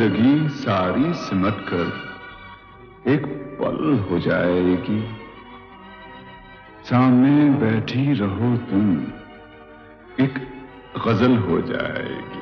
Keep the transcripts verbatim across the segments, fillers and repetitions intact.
जिंदगी सारी सिमट कर एक पल हो जाएगी। सामने बैठी रहो तुम, एक गजल हो जाएगी।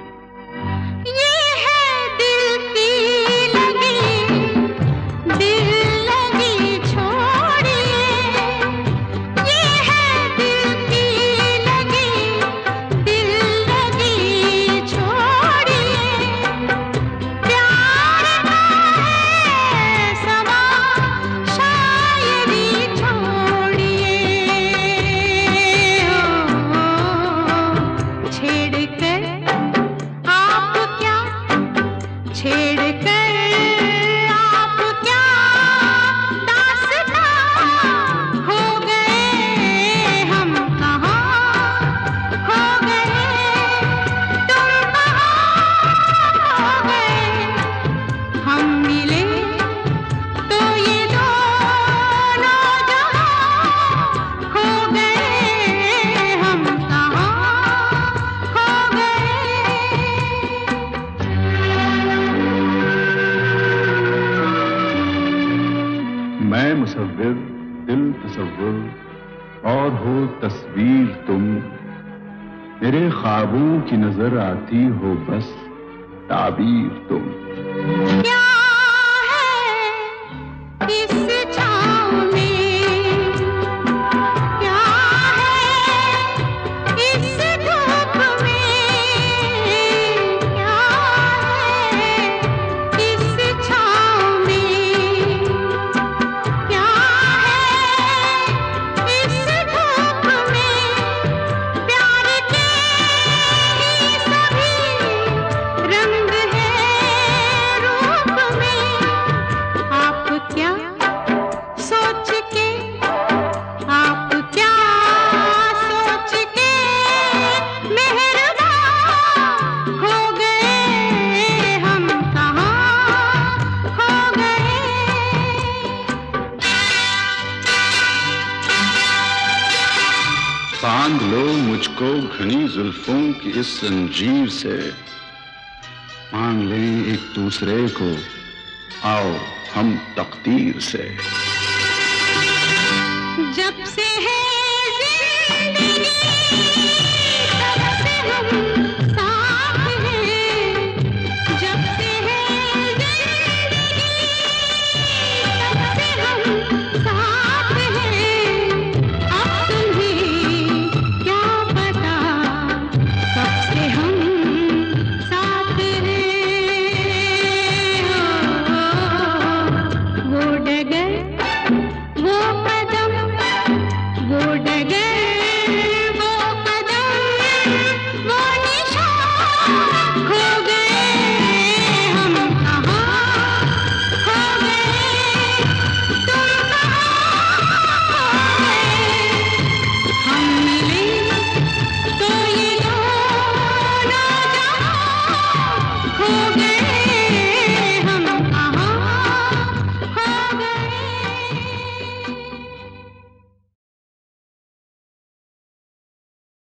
मैं मुसव्विर, दिल तसव्वुर और हो तस्वीर तुम। मेरे ख्वाबों की नजर आती हो बस ताबीर तुम। क्या है इस छाँव में, क्या है इस धूप में, क्या है इस छाँव में, क्या है इस धूप में। प्यार के ही सभी रंग है रूप में। आप क्या सोच के, आप क्या सोच के मेहरबान हो गए, हम कहाँ खो गए। बांध लो मुझको घनी जुल्फों की इस जंजीर से। मांग लें एक दूसरे को, आओ हम तकदीर से। जब से है जिंदगी